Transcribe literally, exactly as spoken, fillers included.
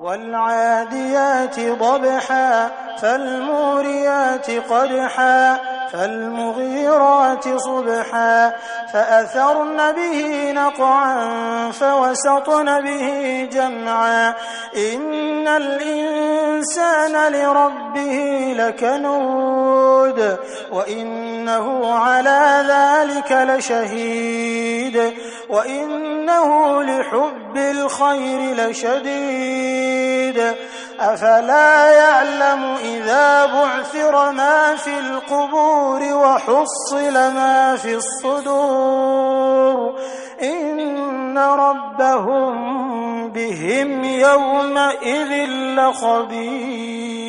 والعاديات ضبحا فالموريات قدحا فالمغيرات صبحا فأثرن به نقعا فوسطن به جمعا إن الإنسان لربه لكنود وإنه على ذلك لشهيد وإنه لحب الخير لشديد أفلا يعلم إذا بعثر ما في القبور وحصل ما في الصدور إن ربهم بهم يومئذ لخبير.